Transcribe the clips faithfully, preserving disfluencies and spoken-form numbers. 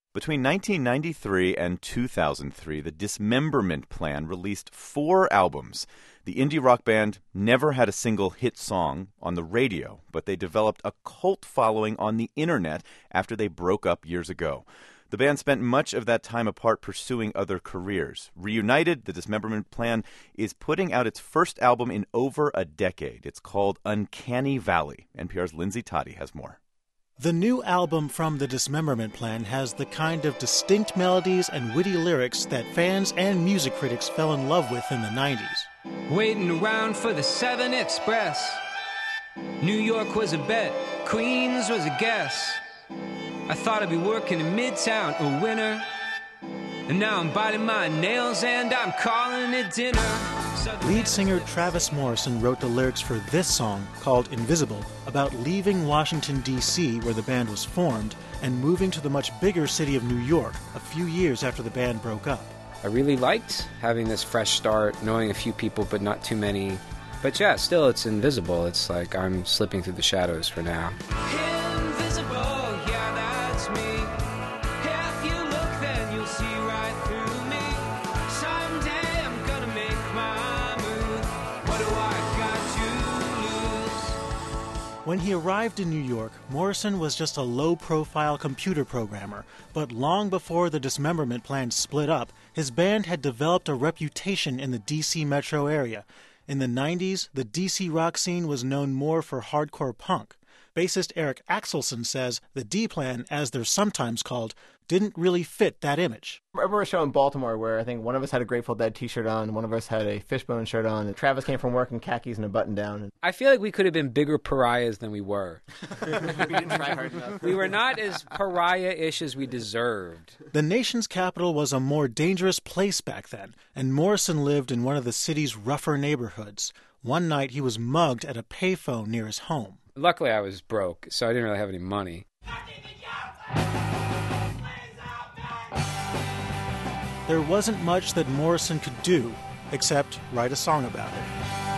Between nineteen ninety-three and two thousand three, the Dismemberment Plan released four albums. The indie rock band never had a single hit song on the radio, but they developed a cult following on the internet after they broke up years ago. The band spent much of that time apart pursuing other careers. Reunited, the Dismemberment Plan is putting out its first album in over a decade. It's called Uncanny Valley. N P R's Lindsay Toddy has more. The new album from the Dismemberment Plan has the kind of distinct melodies and witty lyrics that fans and music critics fell in love with in the nineties. Waiting around for the Southern Express. New York was a bet, Queens was a guess. I thought I'd be working in Midtown a winter. And now I'm biting my nails and I'm calling it dinner. Lead singer Travis Morrison wrote the lyrics for this song, called Invisible, about leaving Washington, D C, where the band was formed, and moving to the much bigger city of New York a few years after the band broke up. I really liked having this fresh start, knowing a few people but not too many. But yeah, still it's invisible. It's like I'm slipping through the shadows for now. Invisible, yeah, that's me. If you look, then you'll see right through me. Someday I'm gonna make my move. What do I got to lose? When he arrived in New York, Morrison was just a low-profile computer programmer, but long before the Dismemberment Plan split up, his band had developed a reputation in the D C metro area. In the nineties, the D C rock scene was known more for hardcore punk. Bassist Eric Axelson says the D-Plan, as they're sometimes called, didn't really fit that image. I remember a show in Baltimore where I think one of us had a Grateful Dead t-shirt on, one of us had a Fishbone shirt on, and Travis came from work in khakis and a button-down. I feel like we could have been bigger pariahs than we were. We didn't try hard enough. We were not as pariah-ish as we deserved. The nation's capital was a more dangerous place back then, and Morrison lived in one of the city's rougher neighborhoods. One night he was mugged at a payphone near his home. Luckily, I was broke, so I didn't really have any money. There wasn't much that Morrison could do, except write a song about it.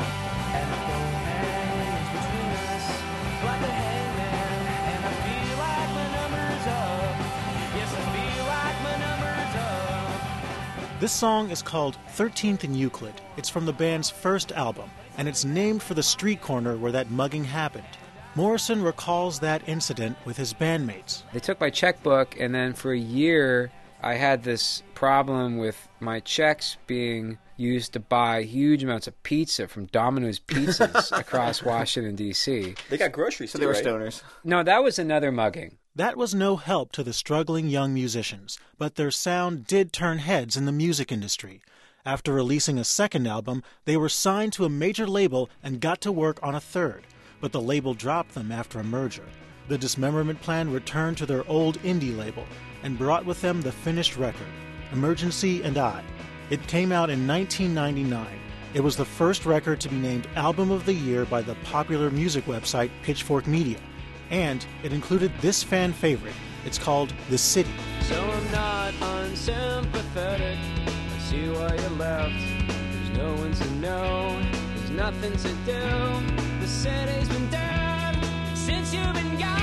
This song is called thirteenth and Euclid. It's from the band's first album, and it's named for the street corner where that mugging happened. Morrison recalls that incident with his bandmates. They took my checkbook, and then for a year, I had this problem with my checks being used to buy huge amounts of pizza from Domino's Pizzas across Washington, D C. They got groceries, So too, they were right? stoners. No, that was another mugging. That was no help to the struggling young musicians, but their sound did turn heads in the music industry. After releasing a second album, they were signed to a major label and got to work on a third, but the label dropped them after a merger. The Dismemberment Plan returned to their old indie label and brought with them the finished record, Emergency and I. It came out in nineteen ninety-nine. It was the first record to be named Album of the Year by the popular music website Pitchfork Media. And it included this fan favorite. It's called The City. So I'm not unsympathetic. I see why you left. There's no one to know. There's nothing to do. The city's been dead since you've been gone.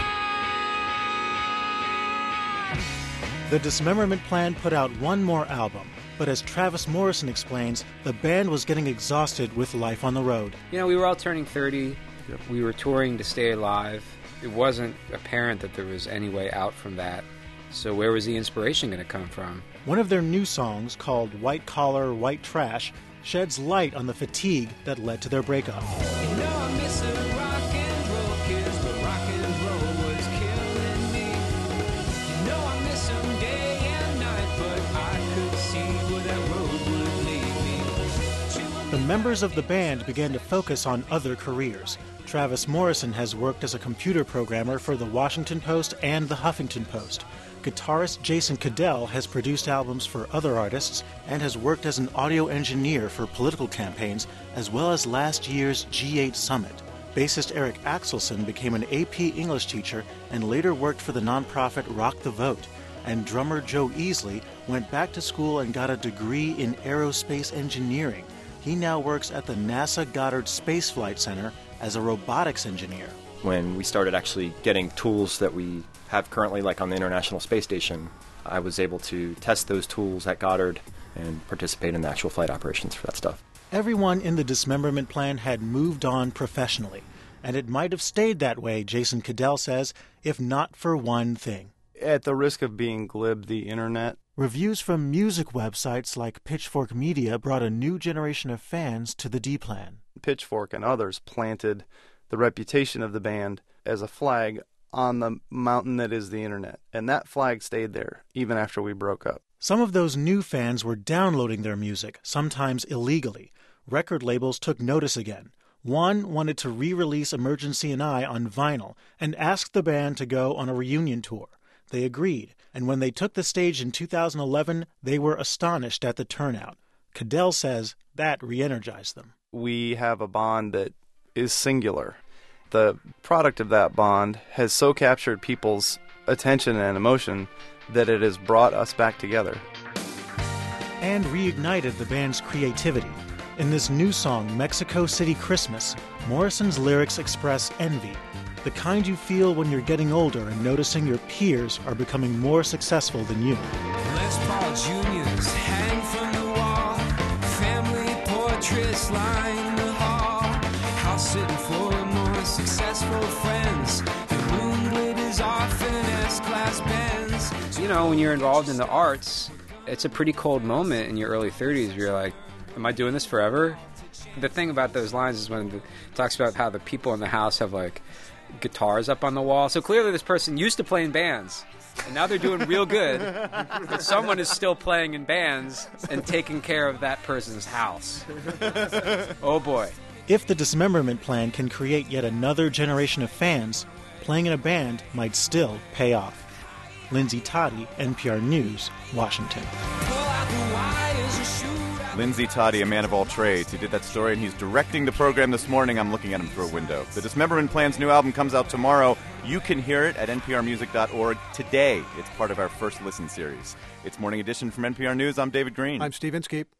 The Dismemberment Plan put out one more album, but as Travis Morrison explains, the band was getting exhausted with life on the road. You know, we were all turning thirty. We were touring to stay alive. It wasn't apparent that there was any way out from that. So where was the inspiration going to come from? One of their new songs, called White Collar, White Trash, sheds light on the fatigue that led to their breakup. You know I miss the rock and roll kids, but rock and roll was killing me. You know I miss them day and night, but I could see where that road would lead me. The members of the band began to focus on other careers. Travis Morrison has worked as a computer programmer for the Washington Post and the Huffington Post. Guitarist Jason Cadell has produced albums for other artists and has worked as an audio engineer for political campaigns, as well as last year's G eight Summit. Bassist Eric Axelson became an A P English teacher and later worked for the nonprofit Rock the Vote. And drummer Joe Easley went back to school and got a degree in aerospace engineering. He now works at the NASA Goddard Space Flight Center as a robotics engineer. When we started actually getting tools that we have currently, like on the International Space Station, I was able to test those tools at Goddard and participate in the actual flight operations for that stuff. Everyone in the dismemberment plan had moved on professionally, and it might have stayed that way, Jason Cadell says, if not for one thing. At the risk of being glib, the internet. Reviews from music websites like Pitchfork Media brought a new generation of fans to the D-Plan. Pitchfork and others planted the reputation of the band as a flag on the mountain that is the internet. And that flag stayed there, even after we broke up. Some of those new fans were downloading their music, sometimes illegally. Record labels took notice again. One wanted to re-release Emergency and I on vinyl and asked the band to go on a reunion tour. They agreed, and when they took the stage in two thousand eleven, they were astonished at the turnout. Cadell says that re-energized them. We have a bond that is singular. The product of that bond has so captured people's attention and emotion that it has brought us back together. And reignited the band's creativity. In this new song, Mexico City Christmas, Morrison's lyrics express envy, the kind you feel when you're getting older and noticing your peers are becoming more successful than you. Les Paul Juniors hang from the wall, family portraits line the hall, house sitting full of more successful friends, the moon glitters off in an S-Class Benz. You know, when you're involved in the arts, it's a pretty cold moment in your early thirties where you're like, am I doing this forever? The thing about those lines is when it talks about how the people in the house have, like, guitars up on the wall. So clearly this person used to play in bands, and now they're doing real good, but someone is still playing in bands and taking care of that person's house. Oh, boy. If the dismemberment plan can create yet another generation of fans, playing in a band might still pay off. Lindsay Toddy, N P R News, Washington. Lindsay Toddy, a man of all trades. He did that story, and he's directing the program this morning. I'm looking at him through a window. The Dismemberment Plan's new album comes out tomorrow. You can hear it at N P R music dot org today. It's part of our First Listen series. It's Morning Edition from N P R News. I'm David Green. I'm Steve Inskeep.